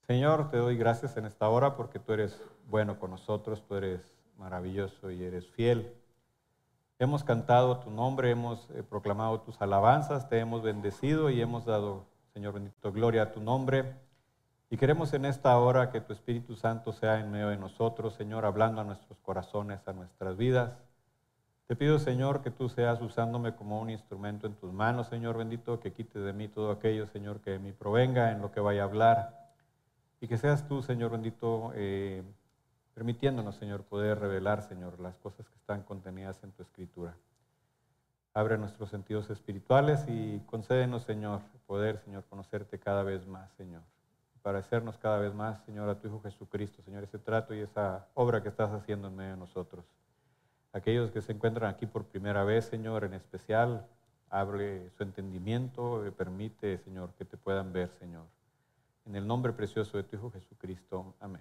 Señor, te doy gracias en esta hora porque tú eres bueno con nosotros, tú eres maravilloso y eres fiel. Hemos cantado tu nombre, hemos proclamado tus alabanzas, te hemos bendecido y hemos dado, Señor bendito, gloria a tu nombre. Y queremos en esta hora que tu Espíritu Santo sea en medio de nosotros, Señor, hablando a nuestros corazones, a nuestras vidas. Te pido, Señor, que tú seas usándome como un instrumento en tus manos, Señor bendito, que quites de mí todo aquello, Señor, que de mí provenga en lo que vaya a hablar. Y que seas tú, Señor bendito, permitiéndonos, Señor, poder revelar, Señor, las cosas que están contenidas en tu Escritura. Abre nuestros sentidos espirituales y concédenos, Señor, poder, Señor, conocerte cada vez más, Señor. Parecernos cada vez más, Señor, a tu Hijo Jesucristo, Señor, ese trato y esa obra que estás haciendo en medio de nosotros. Aquellos que se encuentran aquí por primera vez, Señor, en especial, abre su entendimiento, permite, Señor, que te puedan ver, Señor. En el nombre precioso de tu Hijo Jesucristo. Amén.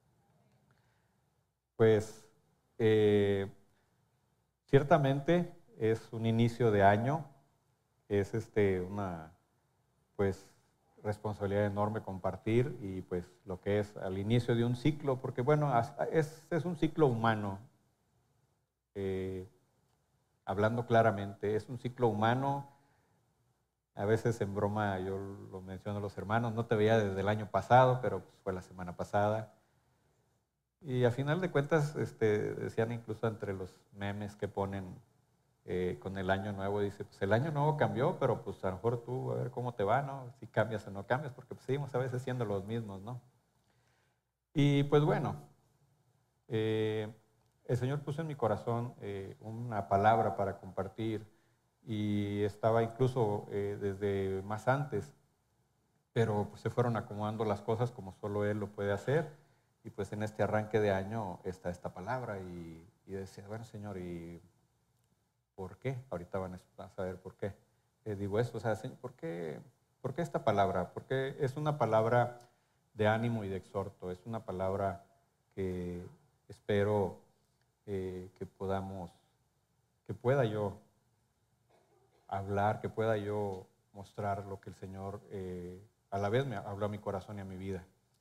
Pues, ciertamente es un inicio de año, es una, pues, responsabilidad enorme compartir y pues lo que es al inicio de un ciclo, porque bueno, es un ciclo humano, hablando claramente, es un ciclo humano. A veces en broma yo lo menciono a los hermanos, no te veía desde el año pasado, pero pues fue la semana pasada. Y a final de cuentas, decían incluso entre los memes que ponen con el año nuevo, dice, pues el año nuevo cambió, pero pues a lo mejor tú a ver cómo te va, ¿no? Si cambias o no cambias, porque pues seguimos a veces siendo los mismos, ¿no? Y pues bueno, el Señor puso en mi corazón una palabra para compartir y estaba incluso desde más antes, pero pues se fueron acomodando las cosas como solo Él lo puede hacer. Y pues en este arranque de año está esta palabra y decía, bueno, Señor, ¿y por qué? Ahorita van a saber por qué. Digo esto, o sea, Señor, ¿por qué esta palabra? Porque es una palabra de ánimo y de exhorto, es una palabra que espero que pueda yo hablar, que pueda yo mostrar lo que el Señor a la vez me habló a mi corazón y a mi vida.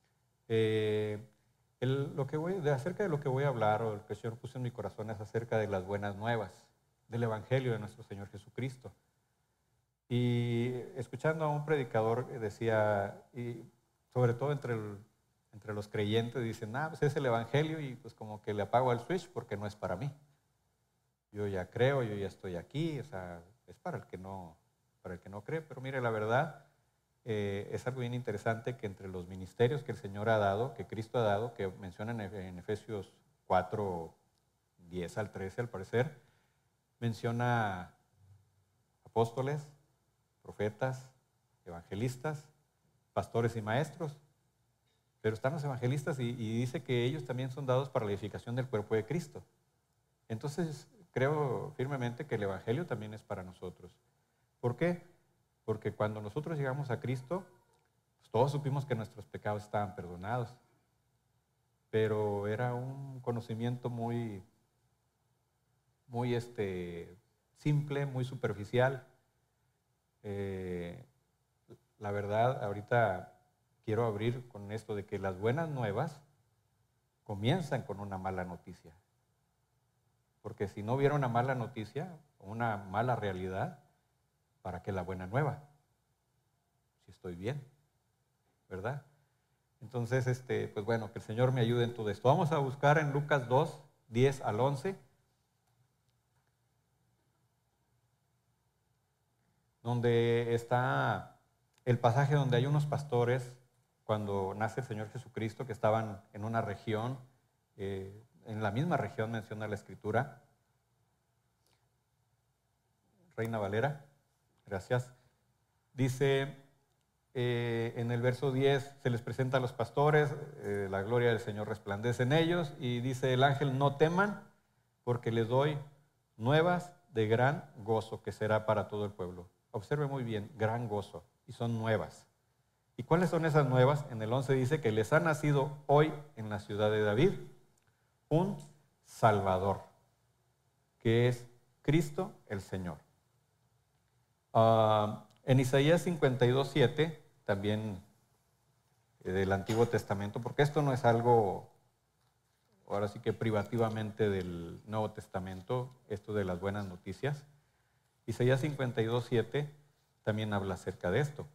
Acerca de lo que voy a hablar, o lo que el Señor puso en mi corazón, es acerca de las buenas nuevas, del Evangelio de nuestro Señor Jesucristo. Y escuchando a un predicador decía, y sobre todo entre los creyentes, dicen, pues es el Evangelio y pues como que le apago el switch porque no es para mí. Yo ya creo, yo ya estoy aquí, o sea, es para el que no cree. Pero mire, la verdad, es algo bien interesante que entre los ministerios que el Señor ha dado, que Cristo ha dado, que mencionan en Efesios 4, 10 al 13 al parecer, menciona apóstoles, profetas, evangelistas, pastores y maestros. Pero están los evangelistas y dice que ellos también son dados para la edificación del cuerpo de Cristo. Entonces, creo firmemente que el Evangelio también es para nosotros. ¿Por qué? Porque cuando nosotros llegamos a Cristo, pues todos supimos que nuestros pecados estaban perdonados. Pero era un conocimiento muy simple, muy superficial. La verdad, ahorita quiero abrir con esto de que las buenas nuevas comienzan con una mala noticia. Porque si no hubiera una mala noticia, una mala realidad, ¿para qué la buena nueva? Si estoy bien, ¿verdad? Entonces, pues bueno, que el Señor me ayude en todo esto. Vamos a buscar en Lucas 2, 10 al 11, donde está el pasaje donde hay unos pastores, cuando nace el Señor Jesucristo, que estaban en una región, en la misma región menciona la Escritura. Reina Valera, gracias. Dice en el verso 10, se les presenta a los pastores, la gloria del Señor resplandece en ellos, y dice el ángel, no teman, porque les doy nuevas de gran gozo, que será para todo el pueblo. Observe muy bien, gran gozo, y son nuevas. ¿Y cuáles son esas nuevas? En el 11 dice que les ha nacido hoy en la ciudad de David un Salvador, que es Cristo el Señor. En Isaías 52:7, también del Antiguo Testamento, porque esto no es algo, ahora sí que privativamente del Nuevo Testamento, esto de las buenas noticias. Isaías 52:7 también habla acerca de esto.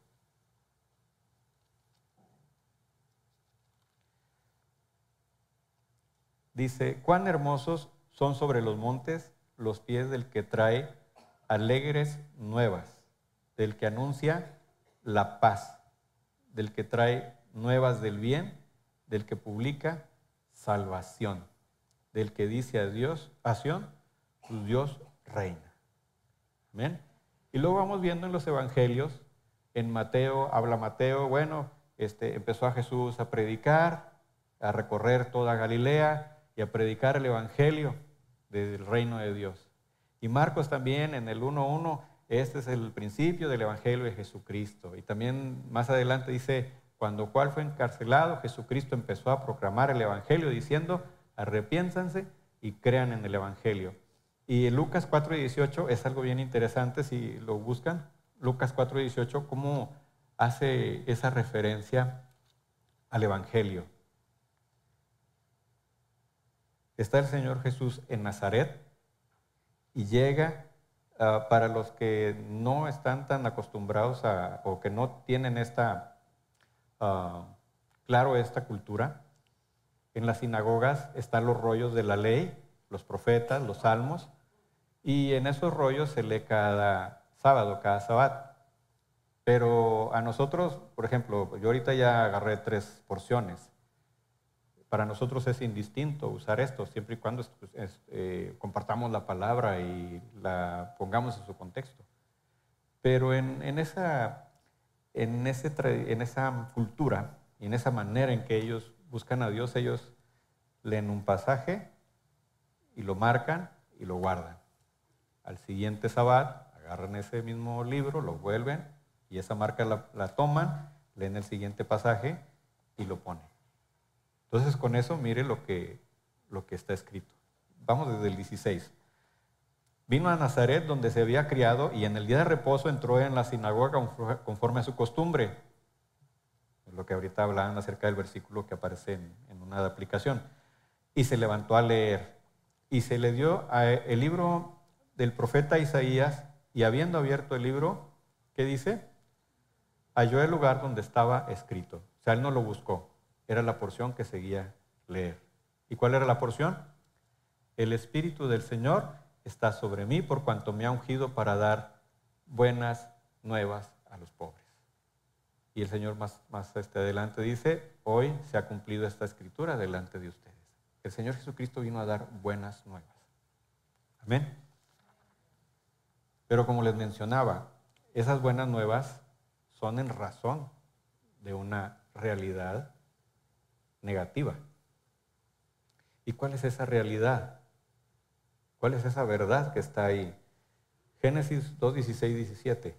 Dice, cuán hermosos son sobre los montes los pies del que trae alegres nuevas, del que anuncia la paz, del que trae nuevas del bien, del que publica salvación, del que dice a Dios, a Sión, tu Dios reina. Amén. Y luego vamos viendo en los evangelios, en Mateo, habla Mateo, bueno, empezó a Jesús a predicar, a recorrer toda Galilea y a predicar el evangelio del reino de Dios. Y Marcos también en el 1:1, este es el principio del evangelio de Jesucristo. Y también más adelante dice, cuando cual fue encarcelado, Jesucristo empezó a proclamar el evangelio diciendo, arrepiéntanse y crean en el evangelio. Y en Lucas 4:18 es algo bien interesante si lo buscan. Lucas 4:18, cómo hace esa referencia al evangelio. Está el Señor Jesús en Nazaret y llega, para los que no están tan acostumbrados o que no tienen esta cultura, en las sinagogas están los rollos de la ley, los profetas, los salmos, y en esos rollos se lee cada sábado, cada sabbat. Pero a nosotros, por ejemplo, yo ahorita ya agarré 3 porciones. Para nosotros es indistinto usar esto, siempre y cuando compartamos la palabra y la pongamos en su contexto. Pero en esa cultura y en esa manera en que ellos buscan a Dios, ellos leen un pasaje y lo marcan y lo guardan. Al siguiente sabbat agarran ese mismo libro, lo vuelven y esa marca la toman, leen el siguiente pasaje y lo ponen. Entonces con eso mire lo que está escrito. Vamos desde el 16. Vino a Nazaret donde se había criado y en el día de reposo entró en la sinagoga conforme a su costumbre. Es lo que ahorita hablaban acerca del versículo que aparece en una aplicación. Y se levantó a leer. Y se le dio el libro del profeta Isaías y habiendo abierto el libro, ¿qué dice? Halló el lugar donde estaba escrito. O sea, él no lo buscó. Era la porción que seguía leer. ¿Y cuál era la porción? El Espíritu del Señor está sobre mí por cuanto me ha ungido para dar buenas nuevas a los pobres. Y el Señor más adelante dice, hoy se ha cumplido esta escritura delante de ustedes. El Señor Jesucristo vino a dar buenas nuevas. Amén. Pero como les mencionaba, esas buenas nuevas son en razón de una realidad negativa. ¿Y cuál es esa realidad? ¿Cuál es esa verdad que está ahí? Génesis 2:16-17.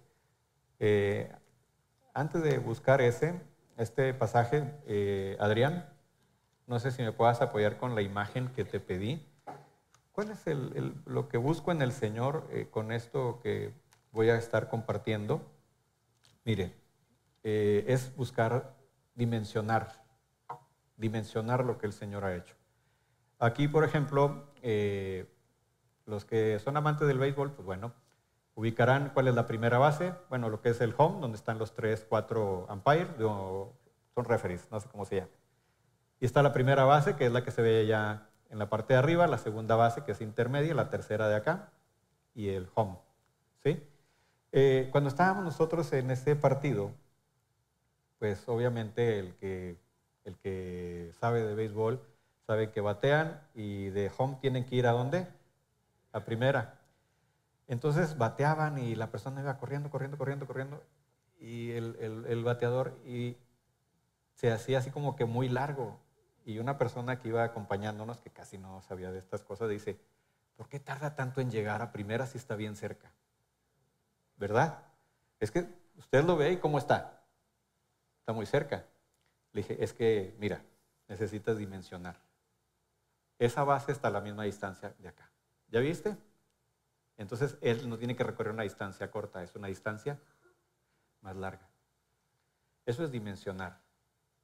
Antes de buscar este pasaje, Adrián, no sé si me puedas apoyar con la imagen que te pedí. ¿Cuál es lo que busco en el Señor con esto que voy a estar compartiendo? Mire, es buscar dimensionar lo que el Señor ha hecho. Aquí, por ejemplo, los que son amantes del béisbol, pues bueno, ubicarán cuál es la primera base, bueno, lo que es el home, donde están los 3, 4 umpires, son referees, no sé cómo se llama. Y está la primera base, que es la que se ve ya en la parte de arriba, la segunda base, que es intermedia, la tercera de acá, y el home, ¿sí? Cuando estábamos nosotros en ese partido, pues obviamente el que sabe de béisbol sabe que batean y de home tienen que ir ¿a dónde? A primera. Entonces bateaban y la persona iba corriendo y el bateador se hacía así como que muy largo y una persona que iba acompañándonos que casi no sabía de estas cosas dice, ¿por qué tarda tanto en llegar a primera si está bien cerca? ¿Verdad? Es que usted lo ve y ¿cómo está? Está muy cerca. Le dije, es que, mira, necesitas dimensionar. Esa base está a la misma distancia de acá. ¿Ya viste? Entonces, él no tiene que recorrer una distancia corta, es una distancia más larga. Eso es dimensionar.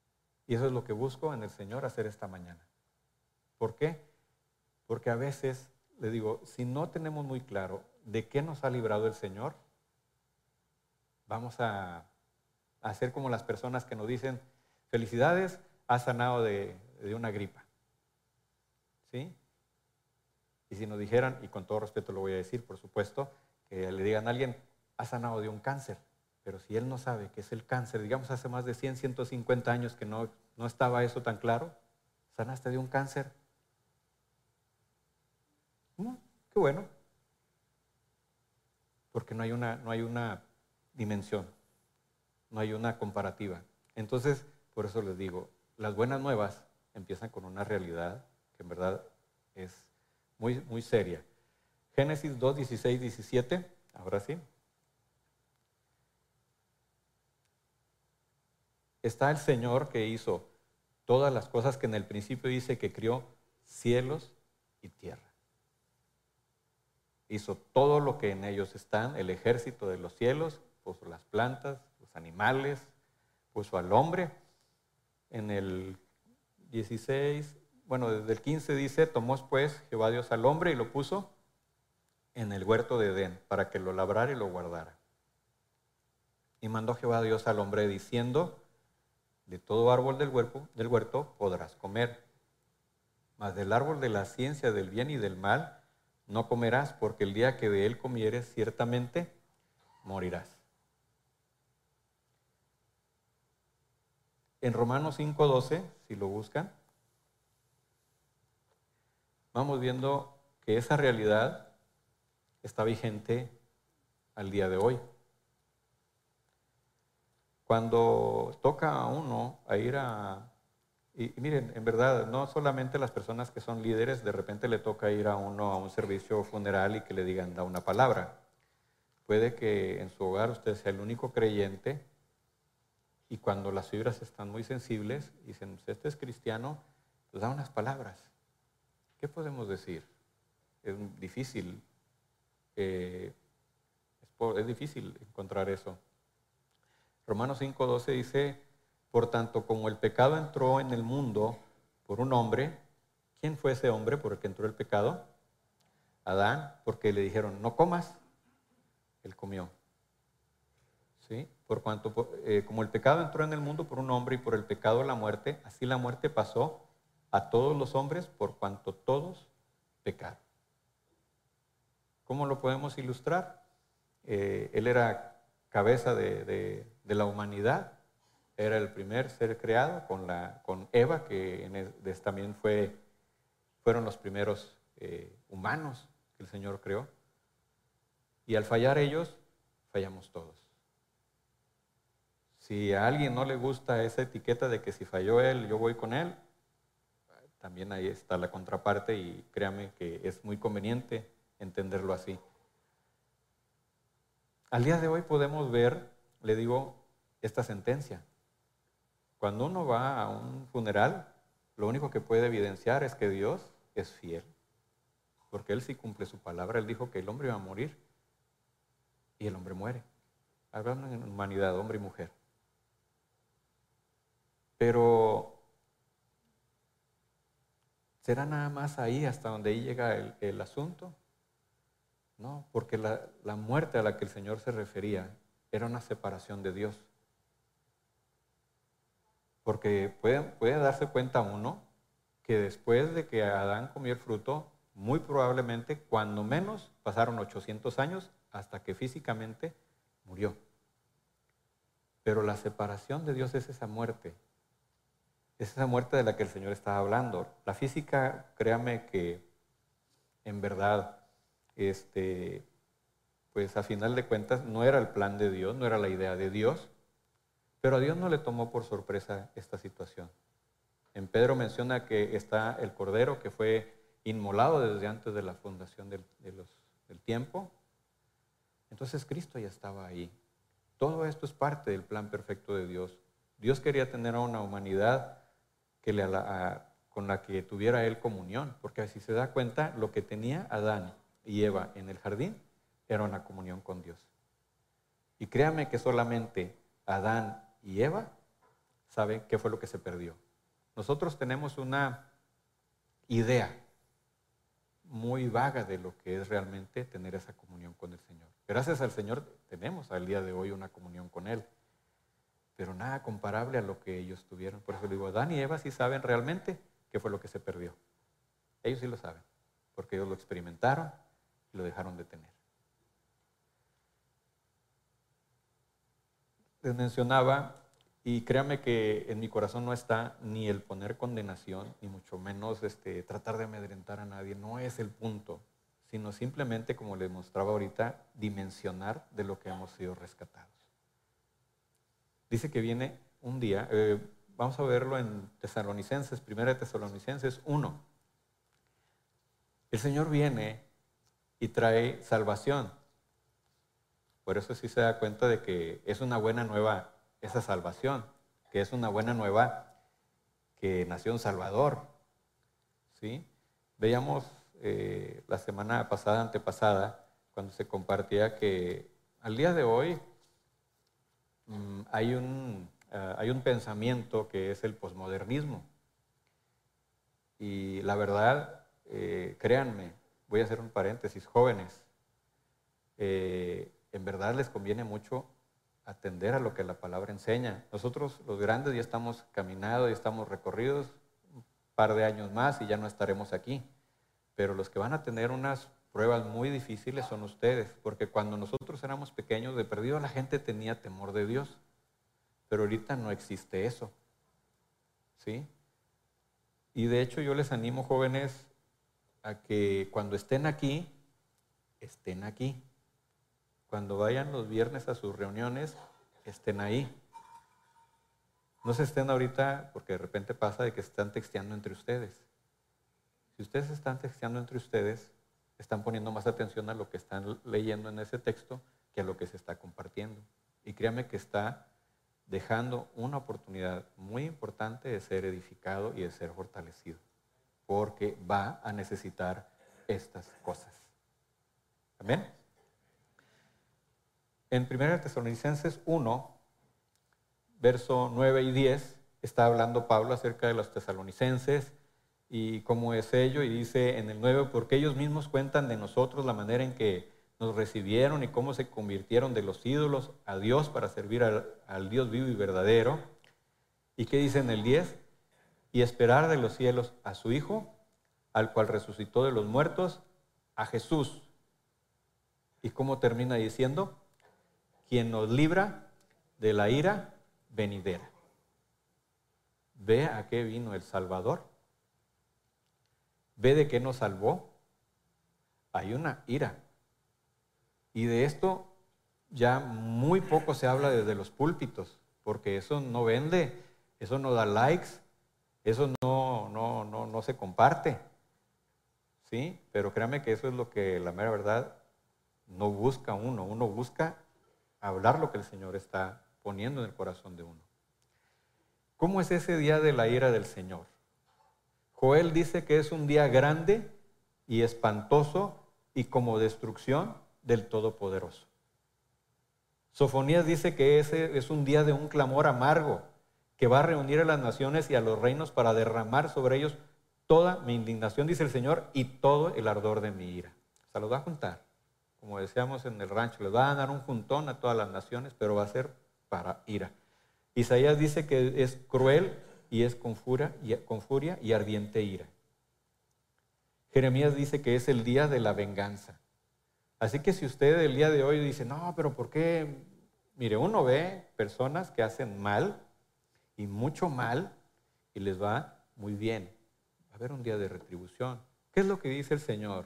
Y eso es lo que busco en el Señor hacer esta mañana. ¿Por qué? Porque a veces, le digo, si no tenemos muy claro de qué nos ha librado el Señor, vamos a hacer como las personas que nos dicen, felicidades, has sanado de una gripa. ¿Sí? Y si nos dijeran, y con todo respeto lo voy a decir, por supuesto, que le digan a alguien, has sanado de un cáncer. Pero si él no sabe qué es el cáncer, digamos hace más de 100, 150 años que no estaba eso tan claro, ¿sanaste de un cáncer? Qué bueno. Porque no hay una dimensión, no hay una comparativa. Entonces, por eso les digo, las buenas nuevas empiezan con una realidad que en verdad es muy, muy seria. Génesis 2, 16, 17, ahora sí. Está el Señor que hizo todas las cosas que en el principio dice que crió cielos y tierra. Hizo todo lo que en ellos están, el ejército de los cielos, puso las plantas, los animales, puso al hombre. En el 16, bueno, desde el 15 dice, tomó pues Jehová Dios al hombre y lo puso en el huerto de Edén para que lo labrara y lo guardara. Y mandó Jehová Dios al hombre diciendo, de todo árbol del huerto podrás comer, mas del árbol de la ciencia del bien y del mal no comerás, porque el día que de él comieres ciertamente morirás. En Romanos 5:12, si lo buscan, vamos viendo que esa realidad está vigente al día de hoy. Cuando toca a uno a ir y miren, en verdad, no solamente las personas que son líderes, de repente le toca ir a uno a un servicio funeral y que le digan, da una palabra. Puede que en su hogar usted sea el único creyente y cuando las fibras están muy sensibles, dicen, este es cristiano, pues da unas palabras. ¿Qué podemos decir? Es difícil, es difícil encontrar eso. Romanos 5:12 dice, por tanto, como el pecado entró en el mundo por un hombre, ¿quién fue ese hombre por el que entró el pecado? Adán, porque le dijeron, no comas, él comió. ¿Sí? Por cuanto, como el pecado entró en el mundo por un hombre y por el pecado la muerte, así la muerte pasó a todos los hombres por cuanto todos pecaron. ¿Cómo lo podemos ilustrar? Él era cabeza de la humanidad, era el primer ser creado con Eva, que también fueron los primeros humanos que el Señor creó. Y al fallar ellos, fallamos todos. Si a alguien no le gusta esa etiqueta de que si falló él, yo voy con él, también ahí está la contraparte y créame que es muy conveniente entenderlo así. Al día de hoy podemos ver, le digo, esta sentencia. Cuando uno va a un funeral, lo único que puede evidenciar es que Dios es fiel, porque Él sí cumple su palabra. Él dijo que el hombre iba a morir y el hombre muere. Hablando en humanidad, hombre y mujer. Pero ¿será nada más ahí hasta donde ahí llega el asunto? No, porque la muerte a la que el Señor se refería era una separación de Dios. Porque puede darse cuenta uno que después de que Adán comió el fruto, muy probablemente, cuando menos, pasaron 800 años hasta que físicamente murió. Pero la separación de Dios es esa muerte. Es esa muerte de la que el Señor estaba hablando. La física, créame que en verdad, pues a final de cuentas no era el plan de Dios, no era la idea de Dios, pero a Dios no le tomó por sorpresa esta situación. En Pedro menciona que está el Cordero que fue inmolado desde antes de la fundación del tiempo. Entonces Cristo ya estaba ahí. Todo esto es parte del plan perfecto de Dios. Dios quería tener a una humanidad con la que tuviera Él comunión, porque si se da cuenta, lo que tenía Adán y Eva en el jardín era una comunión con Dios. Y créame que solamente Adán y Eva sabe qué fue lo que se perdió. Nosotros tenemos una idea muy vaga de lo que es realmente tener esa comunión con el Señor. Gracias al Señor tenemos al día de hoy una comunión con Él, pero nada comparable a lo que ellos tuvieron. Por eso le digo, Adán y Eva sí saben realmente qué fue lo que se perdió. Ellos sí lo saben, porque ellos lo experimentaron y lo dejaron de tener. Les mencionaba, y créanme que en mi corazón no está ni el poner condenación, ni mucho menos tratar de amedrentar a nadie. No es el punto, sino simplemente, como les mostraba ahorita, dimensionar de lo que hemos sido rescatados. Dice que viene un día, vamos a verlo en Tesalonicenses, 1 Tesalonicenses 1. El Señor viene y trae salvación. Por eso sí se da cuenta de que es una buena nueva esa salvación, que es una buena nueva que nació un Salvador. ¿Sí? Veíamos la semana pasada, antepasada, cuando se compartía que al día de hoy hay un pensamiento que es el posmodernismo. Y la verdad, créanme, voy a hacer un paréntesis, jóvenes, en verdad les conviene mucho atender a lo que la palabra enseña. Nosotros los grandes ya estamos caminados, ya estamos recorridos un par de años más y ya no estaremos aquí. Pero los que van a tener unas pruebas muy difíciles son ustedes, porque cuando nosotros éramos pequeños, de perdido la gente tenía temor de Dios, pero ahorita no existe eso. ¿Sí? Y de hecho yo les animo, jóvenes, a que cuando estén aquí, estén aquí. Cuando vayan los viernes a sus reuniones, estén ahí. No se estén ahorita, porque de repente pasa de que están texteando entre ustedes. Si ustedes están texteando entre ustedes, están poniendo más atención a lo que están leyendo en ese texto que a lo que se está compartiendo. Y créanme que está dejando una oportunidad muy importante de ser edificado y de ser fortalecido, porque va a necesitar estas cosas. ¿Amén? En 1 Tesalonicenses 1, verso 9 y 10, está hablando Pablo acerca de los tesalonicenses y cómo es ello, y dice en el 9, porque ellos mismos cuentan de nosotros la manera en que nos recibieron y cómo se convirtieron de los ídolos a Dios para servir al Dios vivo y verdadero. ¿Y qué dice en el 10? Y esperar de los cielos a su Hijo, al cual resucitó de los muertos, a Jesús. ¿Y cómo termina diciendo? Quien nos libra de la ira venidera. ¿Ve a qué vino el Salvador? ¿Ve de qué nos salvó? Hay una ira. Y de esto ya muy poco se habla desde los púlpitos, porque eso no vende, eso no da likes, eso no se comparte. ¿Sí? Pero créame que eso es lo que la mera verdad no busca uno. Uno busca hablar lo que el Señor está poniendo en el corazón de uno. ¿Cómo es ese día de la ira del Señor? Joel dice que es un día grande y espantoso y como destrucción del Todopoderoso. Sofonías dice que ese es un día de un clamor amargo que va a reunir a las naciones y a los reinos para derramar sobre ellos toda mi indignación, dice el Señor, y todo el ardor de mi ira. O sea, los va a juntar. Como decíamos en el rancho, les va a dar un juntón a todas las naciones, pero va a ser para ira. Isaías dice que es cruel y es con furia y ardiente ira. Jeremías dice que es el día de la venganza. Así que si usted el día de hoy dice, no, pero ¿por qué? Mire, uno ve personas que hacen mal y mucho mal y les va muy bien. Va a haber un día de retribución. ¿Qué es lo que dice el Señor?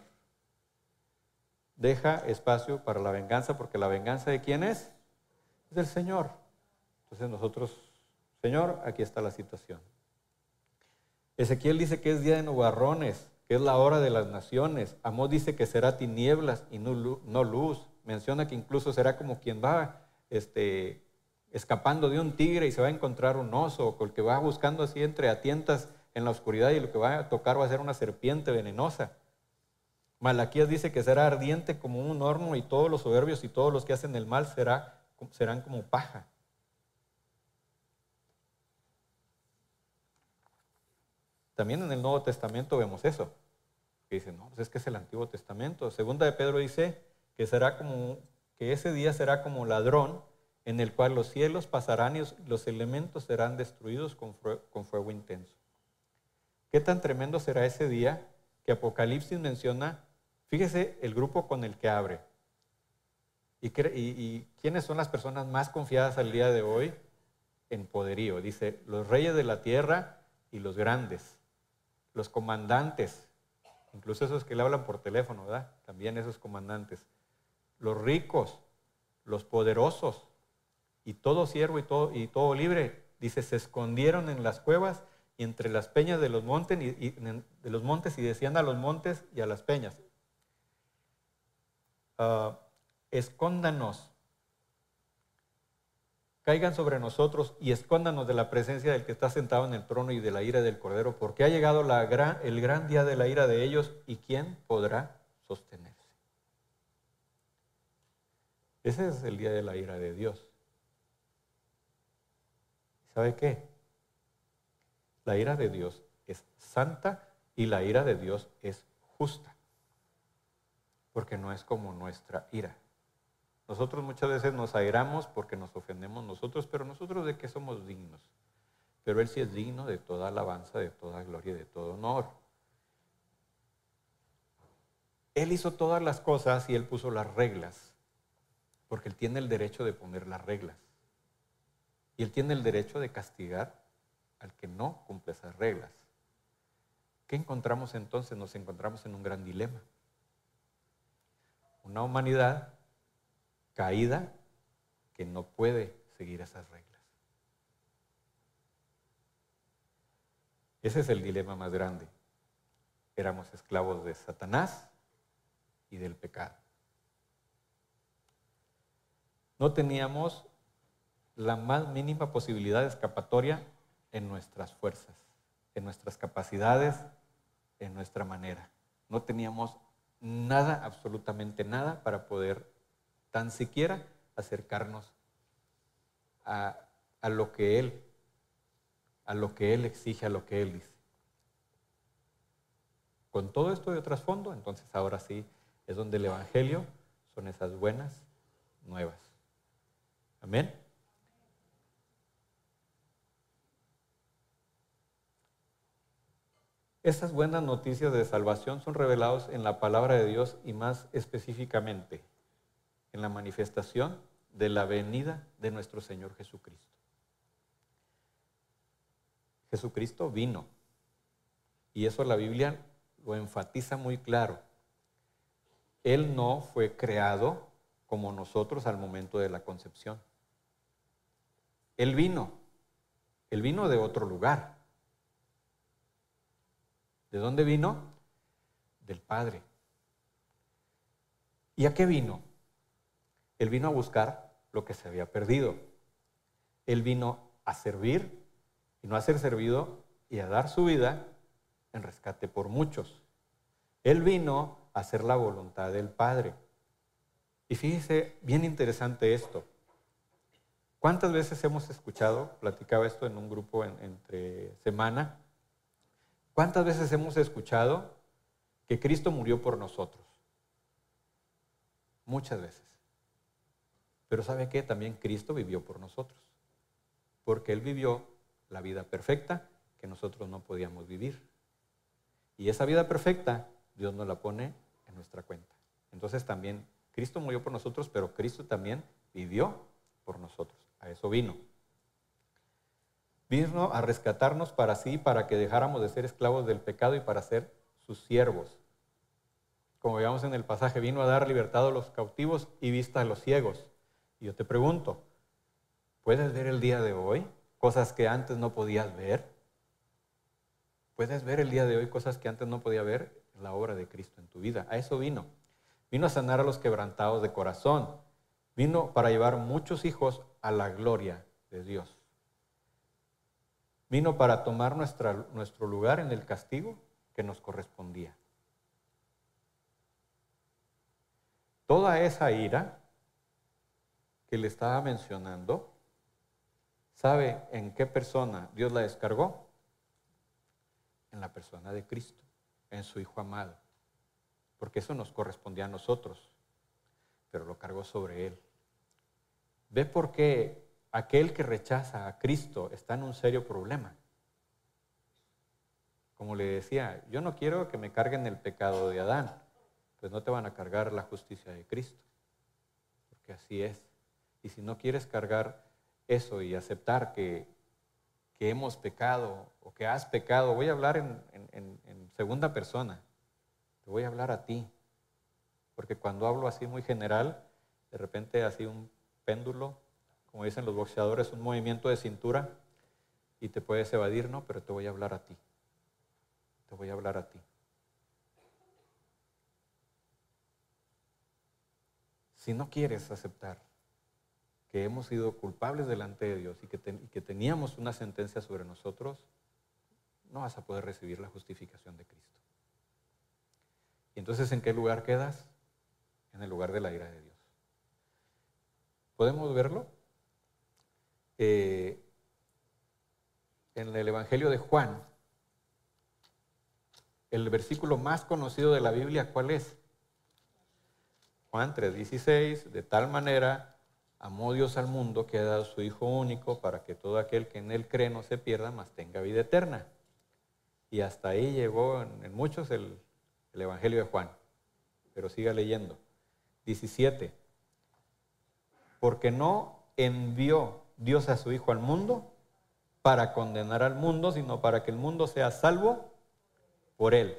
Deja espacio para la venganza, porque la venganza ¿de quién es? Es del Señor. Entonces nosotros, Señor, aquí está la situación. Ezequiel dice que es día de nubarrones, que es la hora de las naciones. Amós dice que será tinieblas y no luz. Menciona que incluso será como quien va escapando de un tigre y se va a encontrar un oso, o el que va buscando así entre a tientas en la oscuridad y lo que va a tocar va a ser una serpiente venenosa. Malaquías dice que será ardiente como un horno y todos los soberbios y todos los que hacen el mal serán como paja. también en el Nuevo Testamento vemos eso. Que dicen, no, pues es que es el Antiguo Testamento. Segunda de Pedro dice que ese día será como ladrón, en el cual los cielos pasarán y los elementos serán destruidos con fuego intenso. ¿Qué tan tremendo será ese día que Apocalipsis menciona? Fíjese el grupo con el que abre. ¿Y quiénes son las personas más confiadas al día de hoy en poderío? Dice, los reyes de la tierra y los grandes, los comandantes, incluso esos que le hablan por teléfono, ¿verdad? También esos comandantes, los ricos, los poderosos, y todo siervo y todo libre. Dice, se escondieron en las cuevas y entre las peñas de los montes y decían a los montes y a las peñas, escóndanos, caigan sobre nosotros y escóndanos de la presencia del que está sentado en el trono y de la ira del Cordero, porque ha llegado el gran día de la ira de ellos, y ¿quién podrá sostenerse? Ese es el día de la ira de Dios. ¿Sabe qué? La ira de Dios es santa y la ira de Dios es justa, porque no es como nuestra ira. Nosotros muchas veces nos airamos porque nos ofendemos nosotros, pero nosotros ¿de qué somos dignos? Pero Él sí es digno de toda alabanza, de toda gloria y de todo honor. Él hizo todas las cosas y Él puso las reglas, porque Él tiene el derecho de poner las reglas. Y Él tiene el derecho de castigar al que no cumple esas reglas. ¿Qué encontramos entonces? Nos encontramos en un gran dilema. Una humanidad caída que no puede seguir esas reglas. Ese es el dilema más grande. Éramos esclavos de Satanás y del pecado. No teníamos la más mínima posibilidad de escapatoria en nuestras fuerzas, en nuestras capacidades, en nuestra manera. No teníamos nada, absolutamente nada, para poder tan siquiera acercarnos a lo que Él exige, a lo que Él dice. Con todo esto de trasfondo, entonces ahora sí es donde el Evangelio son esas buenas nuevas. Amén. Estas buenas noticias de salvación son reveladas en la palabra de Dios y más específicamente en la manifestación de la venida de nuestro Señor Jesucristo. Jesucristo vino, y eso la Biblia lo enfatiza muy claro. Él no fue creado como nosotros al momento de la concepción. Él vino de otro lugar. ¿De dónde vino? Del Padre. ¿Y a qué vino? Él vino a buscar lo que se había perdido. Él vino a servir y no a ser servido, y a dar su vida en rescate por muchos. Él vino a hacer la voluntad del Padre. Y fíjese, bien interesante esto. ¿Cuántas veces hemos escuchado, platicaba esto en un grupo entre semana, cuántas veces hemos escuchado que Cristo murió por nosotros? Muchas veces. Pero ¿sabe qué? También Cristo vivió por nosotros, porque Él vivió la vida perfecta que nosotros no podíamos vivir. Y esa vida perfecta Dios nos la pone en nuestra cuenta. Entonces también Cristo murió por nosotros, pero Cristo también vivió por nosotros. A eso vino. Vino a rescatarnos para sí, para que dejáramos de ser esclavos del pecado y para ser sus siervos. Como veíamos en el pasaje, vino a dar libertad a los cautivos y vista a los ciegos. Y yo te pregunto, ¿puedes ver el día de hoy cosas que antes no podías ver? ¿Puedes ver el día de hoy cosas que antes no podías ver? La obra de Cristo en tu vida. A eso vino. Vino a sanar a los quebrantados de corazón. Vino para llevar muchos hijos a la gloria de Dios. Vino para tomar nuestro lugar en el castigo que nos correspondía. Toda esa ira que le estaba mencionando, ¿sabe en qué persona Dios la descargó? En la persona persona de Cristo, en su Hijo amado, porque eso nos correspondía a nosotros, pero lo cargó sobre Él. ¿Ve por qué aquel que rechaza a Cristo está en un serio problema? Como le decía, yo no quiero que me carguen el pecado de Adán, pues no te van a cargar la justicia de Cristo, porque así es. Y si no quieres cargar eso y aceptar que hemos pecado o que has pecado, voy a hablar en segunda persona, te voy a hablar a ti, porque cuando hablo así muy general, de repente así un péndulo, como dicen los boxeadores, un movimiento de cintura y te puedes evadir, ¿no? Pero te voy a hablar a ti, te voy a hablar a ti. Si no quieres aceptar que hemos sido culpables delante de Dios y que teníamos una sentencia sobre nosotros, no vas a poder recibir la justificación de Cristo. ¿Y entonces en qué lugar quedas? En el lugar de la ira de Dios. ¿Podemos verlo? En el Evangelio de Juan, el versículo más conocido de la Biblia, ¿cuál es? Juan 3:16, de tal manera amó Dios al mundo que ha dado su Hijo único para que todo aquel que en Él cree no se pierda, mas tenga vida eterna. Y hasta ahí llegó en muchos el Evangelio de Juan, pero siga leyendo. 17, porque no envió Dios a su Hijo al mundo para condenar al mundo, sino para que el mundo sea salvo por Él.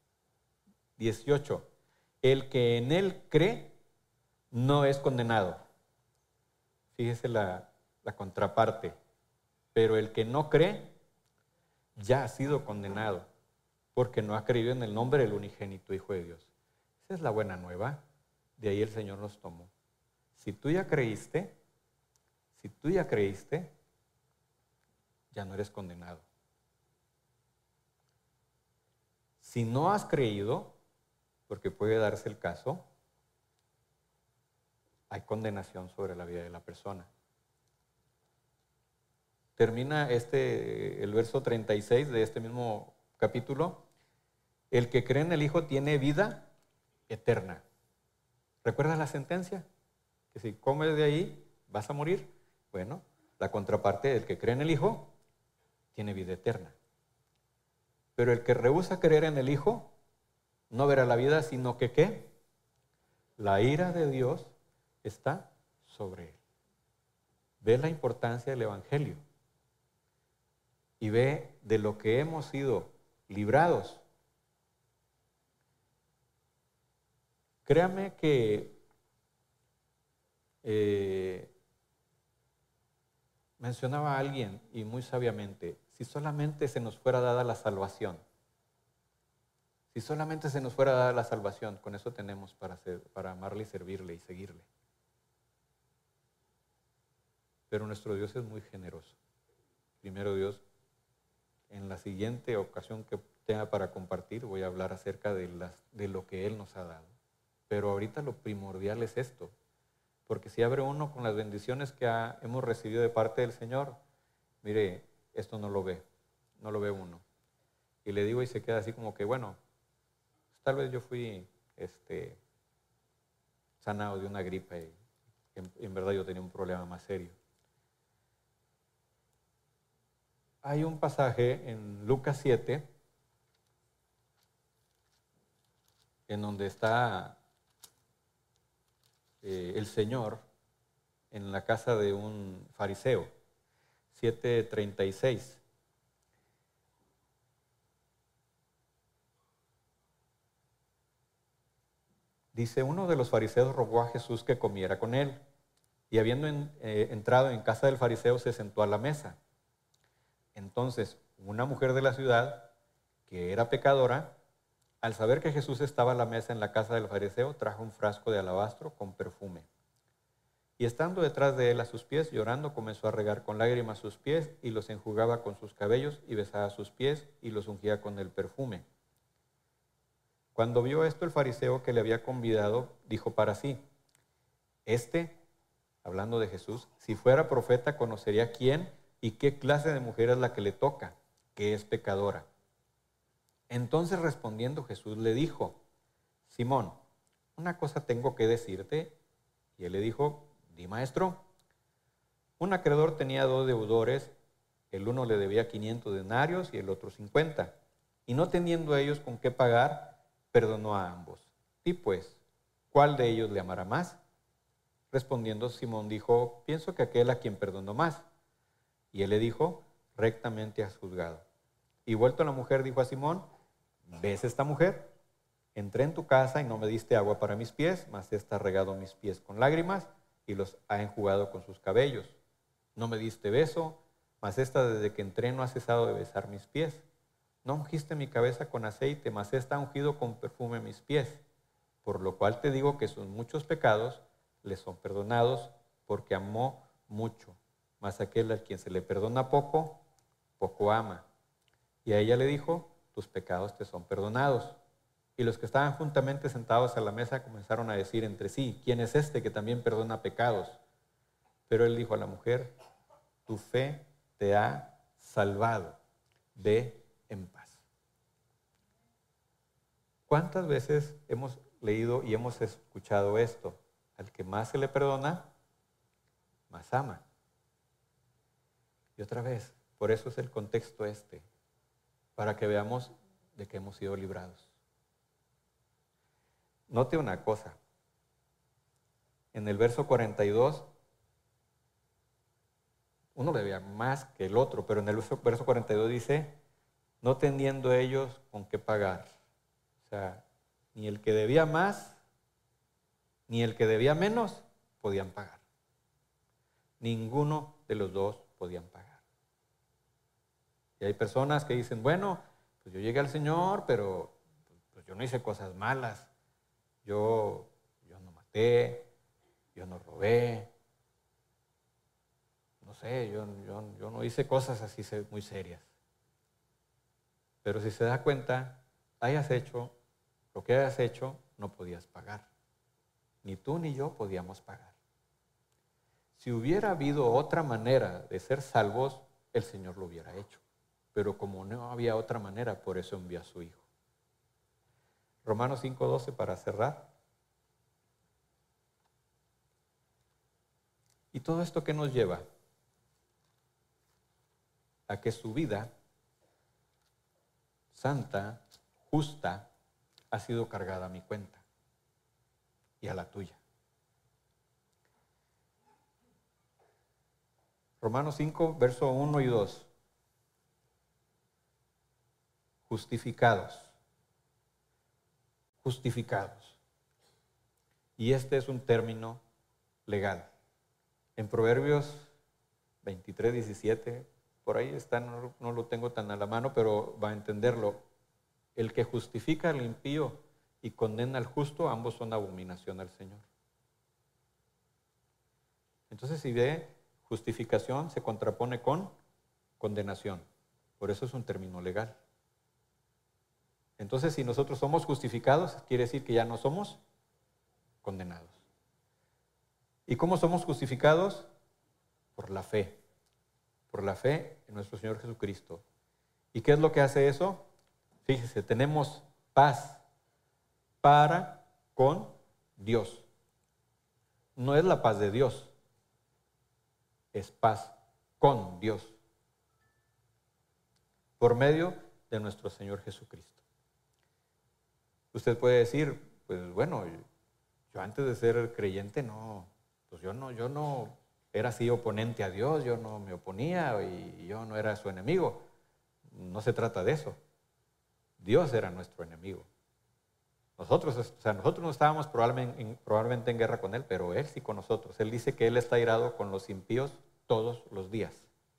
18, el que en Él cree no es condenado. Fíjese la contraparte. Pero el que no cree ya ha sido condenado, porque no ha creído en el nombre del unigénito Hijo de Dios. Esa es la buena nueva. De ahí el Señor nos tomó. Si tú ya creíste, ya no eres condenado. Si no has creído, porque puede darse el caso, hay condenación sobre la vida de la persona. Termina el verso 36 de este mismo capítulo. El que cree en el Hijo tiene vida eterna. ¿Recuerdas la sentencia? Que si comes de ahí, vas a morir. Bueno, la contraparte del que cree en el Hijo tiene vida eterna. Pero el que rehúsa creer en el Hijo no verá la vida, sino que ¿qué? La ira de Dios está sobre él. Ve la importancia del Evangelio y ve de lo que hemos sido librados. Créame que mencionaba a alguien, y muy sabiamente, si solamente se nos fuera dada la salvación, si solamente se nos fuera dada la salvación, con eso tenemos para amarle y servirle y seguirle. Pero nuestro Dios es muy generoso. Primero Dios, en la siguiente ocasión que tenga para compartir, voy a hablar acerca de lo que Él nos ha dado. Pero ahorita lo primordial es esto, porque si abre uno con las bendiciones que hemos recibido de parte del Señor, mire, esto no lo ve uno. Y le digo y se queda así como que, bueno, pues tal vez yo fui sanado de una gripe y en verdad yo tenía un problema más serio. Hay un pasaje en Lucas 7 en donde está el Señor en la casa de un fariseo, 7:36. Dice, uno de los fariseos rogó a Jesús que comiera con él, y habiendo entrado en casa del fariseo, se sentó a la mesa. Entonces, una mujer de la ciudad, que era pecadora, al saber que Jesús estaba a la mesa en la casa del fariseo, trajo un frasco de alabastro con perfume. Y estando detrás de él a sus pies, llorando, comenzó a regar con lágrimas sus pies, y los enjugaba con sus cabellos, y besaba sus pies, y los ungía con el perfume. Cuando vio esto el fariseo que le había convidado, dijo para sí, hablando de Jesús, si fuera profeta, conocería quién y qué clase de mujer es la que le toca, que es pecadora. Entonces respondiendo Jesús le dijo, Simón, una cosa tengo que decirte. Y él le dijo, di, maestro. Un acreedor tenía 2 deudores, el uno le debía 500 denarios y el otro 50. Y no teniendo ellos con qué pagar, perdonó a ambos. Y pues, ¿cuál de ellos le amará más? Respondiendo Simón dijo, pienso que aquel a quien perdonó más. Y él le dijo, rectamente has juzgado. Y vuelto a la mujer dijo a Simón, ¿ves esta mujer? Entré en tu casa y no me diste agua para mis pies, mas ésta ha regado mis pies con lágrimas y los ha enjugado con sus cabellos. No me diste beso, mas ésta desde que entré no ha cesado de besar mis pies. No ungiste mi cabeza con aceite, mas ésta ha ungido con perfume mis pies. Por lo cual te digo que sus muchos pecados le son perdonados, porque amó mucho. Mas aquel a quien se le perdona poco, poco ama. Y a ella le dijo, tus pecados te son perdonados. Y los que estaban juntamente sentados a la mesa comenzaron a decir entre sí, ¿quién es este que también perdona pecados? Pero él dijo a la mujer, tu fe te ha salvado, ve en paz. ¿Cuántas veces hemos leído y hemos escuchado esto? Al que más se le perdona, más ama. Y otra vez, por eso es el contexto este, para que veamos de que hemos sido librados. Note una cosa, en el verso 42, uno le debía más que el otro, pero en el verso 42 dice, no teniendo ellos con qué pagar. O sea, ni el que debía más, ni el que debía menos, podían pagar. Ninguno de los dos podían pagar. Y hay personas que dicen, bueno, pues yo llegué al Señor, pero pues yo no hice cosas malas. Yo no maté, yo no robé, no sé, yo no hice cosas así muy serias. Pero si se da cuenta, hayas hecho lo que hayas hecho, no podías pagar. Ni tú ni yo podíamos pagar. Si hubiera habido otra manera de ser salvos, el Señor lo hubiera hecho. Pero como no había otra manera, por eso envió a su Hijo. Romanos 5:12 para cerrar. ¿Y todo esto qué nos lleva? A que su vida santa, justa, ha sido cargada a mi cuenta y a la tuya. Romanos 5, verso 1 y 2. Justificados. Justificados. Y este es un término legal. En Proverbios 23, 17, por ahí está, no lo tengo tan a la mano, pero va a entenderlo. El que justifica al impío y condena al justo, ambos son abominación al Señor. Entonces, si ve, justificación se contrapone con condenación. Por eso es un término legal. Entonces, si nosotros somos justificados, quiere decir que ya no somos condenados. ¿Y cómo somos justificados? Por la fe. Por la fe en nuestro Señor Jesucristo. ¿Y qué es lo que hace eso? Fíjese, tenemos paz para con Dios. No es la paz de Dios, es paz con Dios. Por medio de nuestro Señor Jesucristo. Usted puede decir, pues bueno, yo antes de ser creyente pues yo no era así oponente a Dios, yo no me oponía y yo no era su enemigo. No se trata de eso. Dios era nuestro enemigo. Nosotros no estábamos probablemente en guerra con Él, pero Él sí con nosotros. Él dice que Él está irado con los impíos todos los días.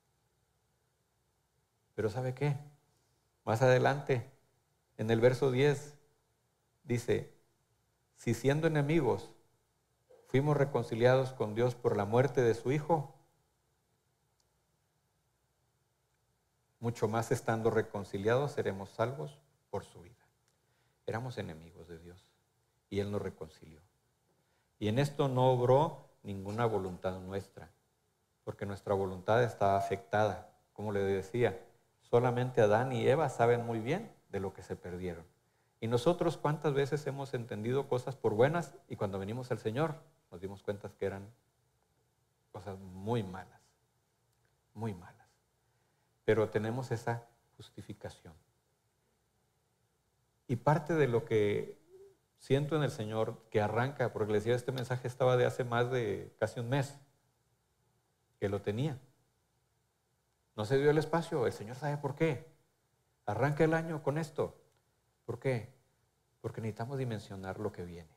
Pero ¿sabe qué? Más adelante, en el verso 10, dice, si siendo enemigos fuimos reconciliados con Dios por la muerte de su Hijo, mucho más estando reconciliados seremos salvos por su vida. Éramos enemigos de Dios y Él nos reconcilió. Y en esto no obró ninguna voluntad nuestra, porque nuestra voluntad estaba afectada. Como le decía, solamente Adán y Eva saben muy bien de lo que se perdieron. Y nosotros, ¿cuántas veces hemos entendido cosas por buenas y cuando venimos al Señor nos dimos cuenta que eran cosas muy malas, muy malas? Pero tenemos esa justificación. Y parte de lo que siento en el Señor que arranca, porque les decía, este mensaje estaba de hace más de casi un mes que lo tenía. No se dio el espacio, el Señor sabe por qué. Arranca el año con esto. ¿Por qué? Porque necesitamos dimensionar lo que viene.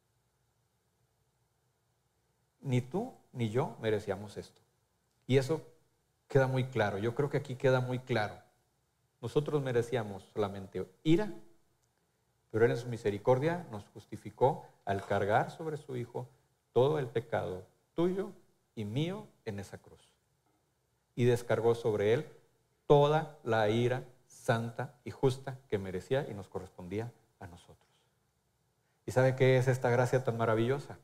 Ni tú ni yo merecíamos esto. Y eso queda muy claro. Yo creo que aquí queda muy claro. Nosotros merecíamos solamente ira, pero Él en su misericordia nos justificó al cargar sobre su Hijo todo el pecado tuyo y mío en esa cruz. Y descargó sobre Él toda la ira santa y justa que merecía y nos correspondía a nosotros. ¿Y sabe qué es esta gracia tan maravillosa?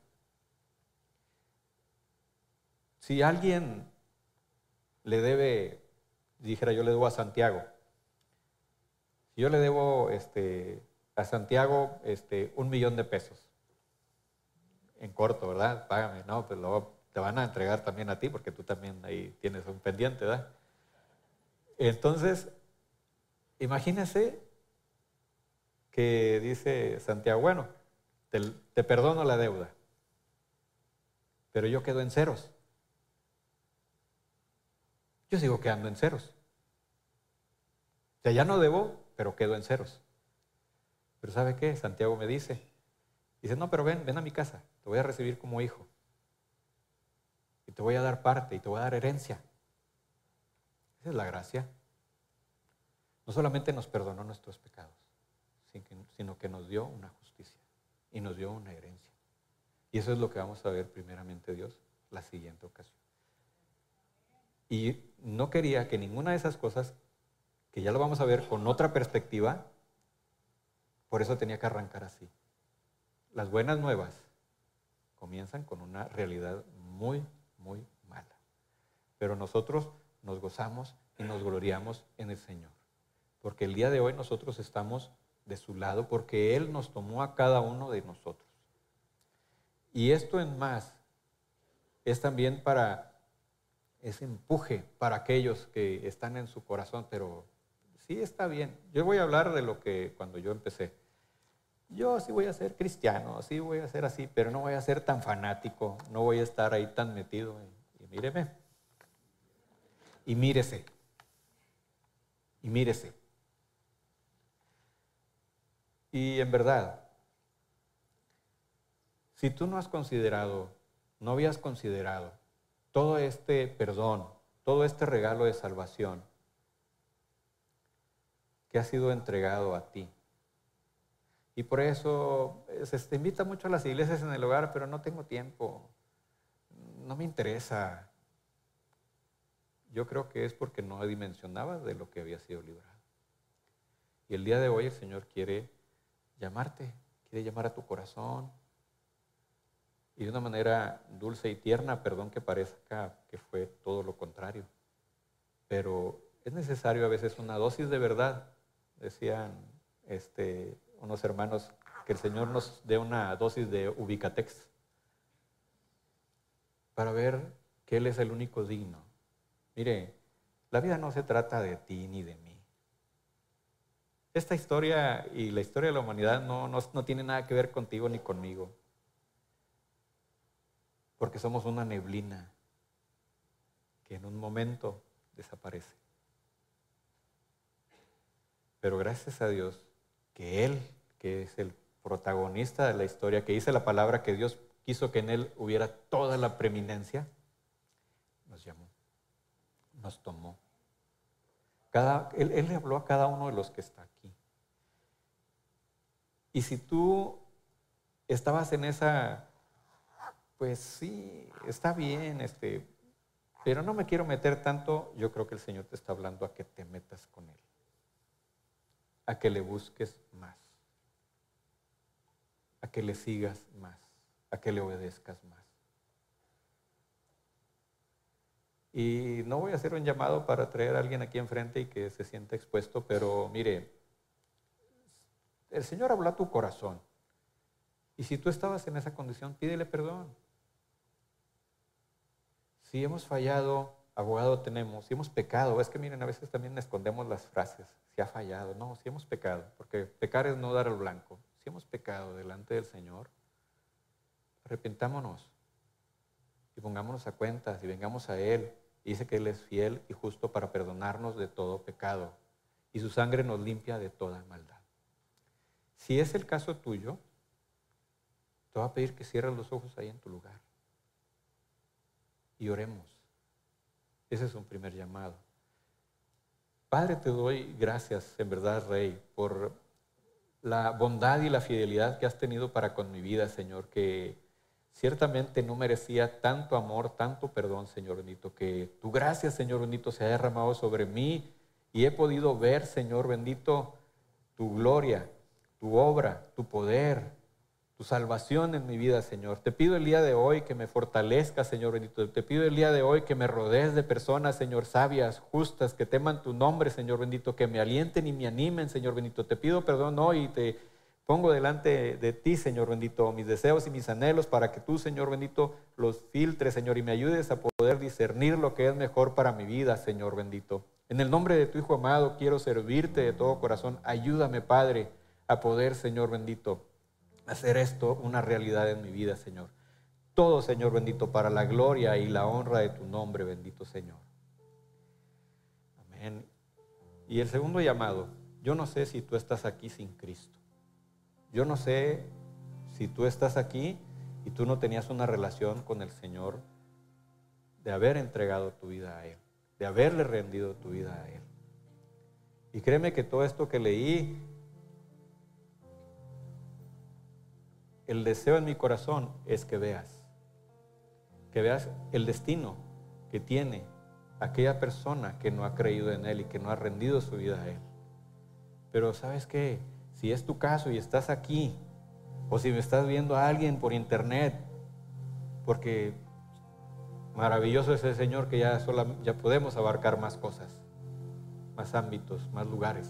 Si alguien le debe, dijera yo le debo a Santiago, si yo le debo a Santiago 1,000,000 de pesos, en corto, ¿verdad? Págame, no, pues luego te van a entregar también a ti porque tú también ahí tienes un pendiente, ¿verdad? Entonces, imagínese que dice Santiago, bueno, te perdono la deuda, pero yo quedo en ceros. Yo sigo quedando en ceros. O sea, ya no debo, pero quedo en ceros. Pero ¿sabe qué? Santiago me dice, no, pero ven a mi casa, te voy a recibir como hijo. Y te voy a dar parte y te voy a dar herencia. Esa es la gracia. No solamente nos perdonó nuestros pecados, sino que nos dio una justicia y nos dio una herencia. Y eso es lo que vamos a ver primeramente Dios la siguiente ocasión. Y no quería que ninguna de esas cosas, que ya lo vamos a ver con otra perspectiva, por eso tenía que arrancar así. Las buenas nuevas comienzan con una realidad muy, muy mala. Pero nosotros nos gozamos y nos gloriamos en el Señor. Porque el día de hoy nosotros estamos de su lado, porque Él nos tomó a cada uno de nosotros. Y esto en más es también para ese empuje para aquellos que están en su corazón, pero sí está bien. Yo voy a hablar de lo que cuando yo empecé. Yo sí voy a ser cristiano, sí voy a ser así, pero no voy a ser tan fanático, no voy a estar ahí tan metido. Y míreme, y mírese, y mírese. Y en verdad, si tú no habías considerado todo este perdón, todo este regalo de salvación que ha sido entregado a ti, y por eso se te invita mucho a las iglesias en el hogar, pero no tengo tiempo, no me interesa. Yo creo que es porque no dimensionabas de lo que había sido librado. Y el día de hoy el Señor quiere llamarte, quiere llamar a tu corazón. Y de una manera dulce y tierna, perdón que parezca que fue todo lo contrario. Pero es necesario a veces una dosis de verdad. Decían unos hermanos que el Señor nos dé una dosis de Ubicatex para ver que Él es el único digno. Mire, la vida no se trata de ti ni de mí. Esta historia y la historia de la humanidad no tiene nada que ver contigo ni conmigo. Porque somos una neblina que en un momento desaparece. Pero gracias a Dios que Él, que es el protagonista de la historia, que dice la palabra que Dios quiso que en Él hubiera toda la preeminencia, nos llamó, nos tomó. Él le habló a cada uno de los que está aquí. Y si tú estabas en esa, pues sí, está bien, pero no me quiero meter tanto, yo creo que el Señor te está hablando a que te metas con Él, a que le busques más, a que le sigas más, a que le obedezcas más. Y no voy a hacer un llamado para traer a alguien aquí enfrente y que se sienta expuesto, pero mire, El Señor habló a tu corazón. Y si tú estabas en esa condición, pídele perdón. Si hemos fallado, abogado tenemos. Si hemos pecado, es que miren, a veces también escondemos las frases. Si ha fallado, no, si hemos pecado, porque pecar es no dar el blanco. Si hemos pecado delante del Señor, arrepentámonos y pongámonos a cuentas y vengamos a Él. Dice que Él es fiel y justo para perdonarnos de todo pecado y su sangre nos limpia de toda maldad. Si es el caso tuyo, te voy a pedir que cierres los ojos ahí en tu lugar y oremos. Ese es un primer llamado. Padre, te doy gracias, en verdad, Rey, por la bondad y la fidelidad que has tenido para con mi vida, Señor, que ciertamente no merecía tanto amor, tanto perdón, Señor bendito, que tu gracia, Señor bendito, se ha derramado sobre mí y he podido ver, Señor bendito, tu gloria, tu obra, tu poder, tu salvación en mi vida, Señor. Te pido el día de hoy que me fortalezcas, Señor bendito. Te pido el día de hoy que me rodees de personas, Señor, sabias, justas, que teman tu nombre, Señor bendito, que me alienten y me animen, Señor bendito. Te pido perdón hoy y te pongo delante de ti, Señor bendito, mis deseos y mis anhelos para que tú, Señor bendito, los filtres, Señor, y me ayudes a poder discernir lo que es mejor para mi vida, Señor bendito. En el nombre de tu Hijo amado, quiero servirte de todo corazón. Ayúdame, Padre, a poder, Señor bendito, hacer esto una realidad en mi vida, Señor. Todo, Señor bendito, para la gloria y la honra de tu nombre, bendito Señor. Amén. Y el segundo llamado, yo no sé si tú estás aquí sin Cristo. Yo no sé si tú estás aquí y tú no tenías una relación con el Señor de haber entregado tu vida a Él, de haberle rendido tu vida a Él. Y créeme que todo esto que leí, el deseo en mi corazón es que veas el destino que tiene aquella persona que no ha creído en Él y que no ha rendido su vida a Él. Pero ¿sabes qué? Si es tu caso y estás aquí, o si me estás viendo a alguien por internet, porque maravilloso es el Señor que ya podemos abarcar más cosas, más ámbitos, más lugares.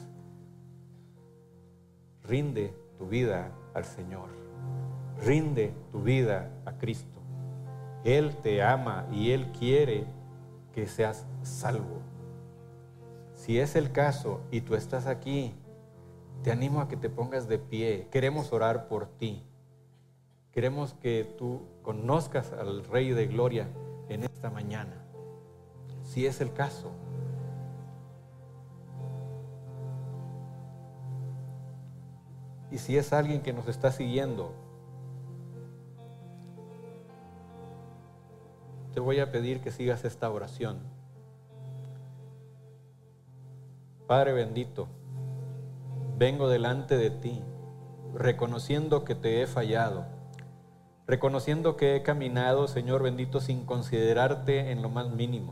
Rinde tu vida al Señor. Rinde tu vida a Cristo. Él te ama y Él quiere que seas salvo. Si es el caso y tú estás aquí, te animo a que te pongas de pie. Queremos orar por ti. Queremos que tú conozcas al Rey de Gloria en esta mañana. Si es el caso. Y si es alguien que nos está siguiendo, te voy a pedir que sigas esta oración. Padre bendito, vengo delante de ti, reconociendo que te he fallado, reconociendo que he caminado, Señor bendito, sin considerarte en lo más mínimo.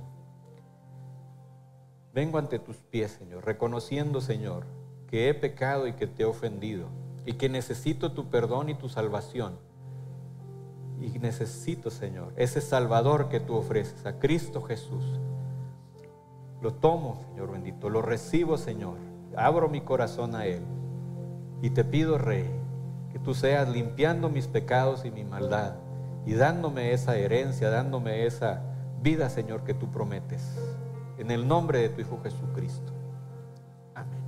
Vengo ante tus pies, Señor, reconociendo, Señor, que he pecado y que te he ofendido, y que necesito tu perdón y tu salvación. Y necesito, Señor, ese Salvador que tú ofreces, a Cristo Jesús. Lo tomo, Señor bendito, lo recibo, Señor. Abro mi corazón a Él. Y te pido, Rey, que tú seas limpiando mis pecados y mi maldad y dándome esa herencia, dándome esa vida, Señor, que tú prometes. En el nombre de tu Hijo Jesucristo. Amén.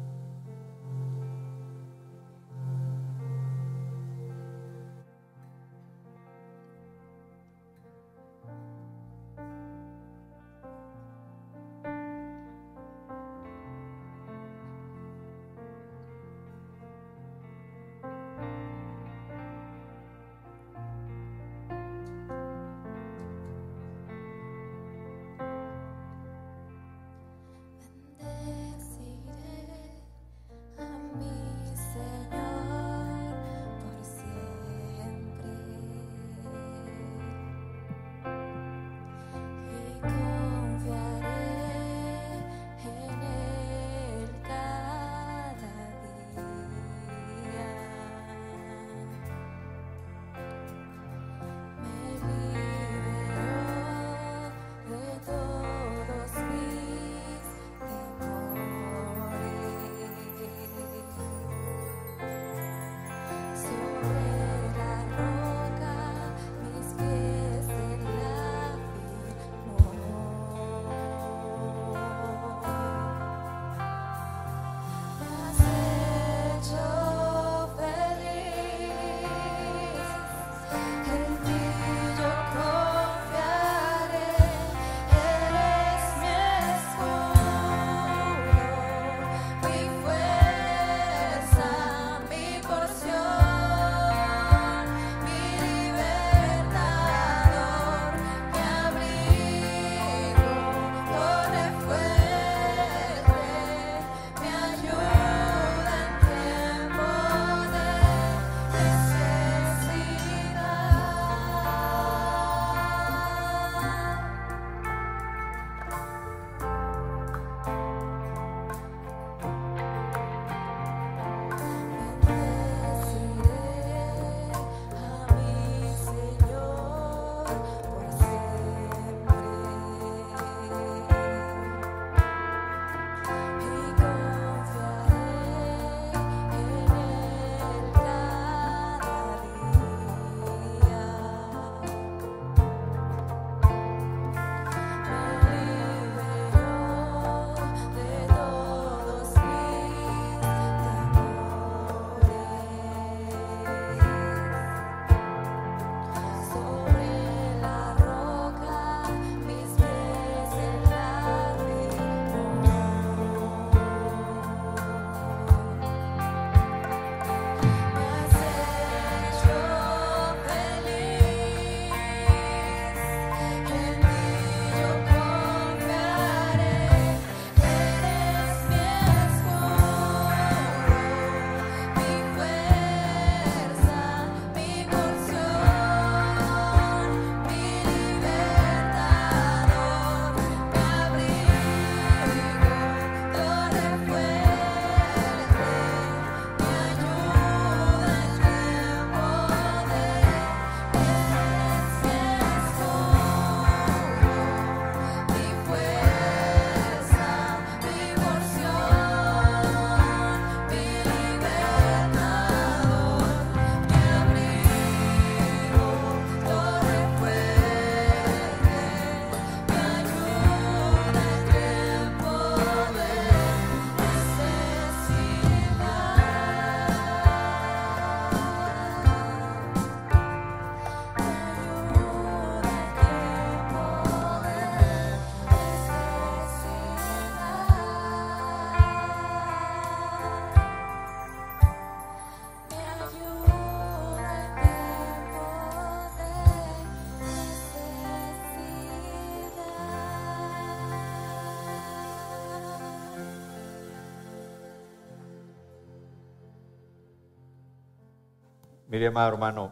Mire, amado hermano,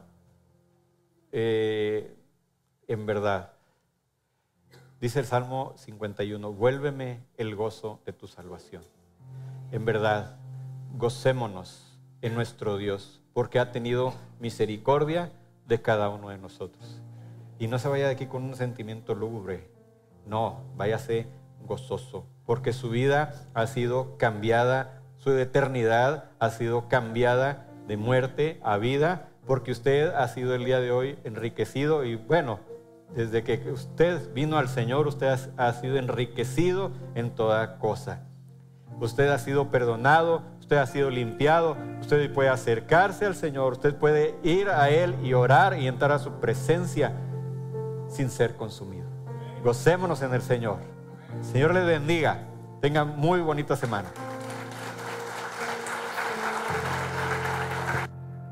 en verdad, dice el Salmo 51, vuélveme el gozo de tu salvación. En verdad, gocémonos en nuestro Dios, porque ha tenido misericordia de cada uno de nosotros. Y no se vaya de aquí con un sentimiento lúgubre, no, váyase gozoso, porque su vida ha sido cambiada, su eternidad ha sido cambiada de muerte a vida, porque usted ha sido el día de hoy enriquecido. Y bueno, desde que usted vino al Señor, usted ha sido enriquecido en toda cosa. Usted ha sido perdonado, usted ha sido limpiado, usted puede acercarse al Señor, usted puede ir a Él y orar y entrar a su presencia sin ser consumido. Gocémonos en el Señor. Señor les bendiga. Tengan muy bonita semana.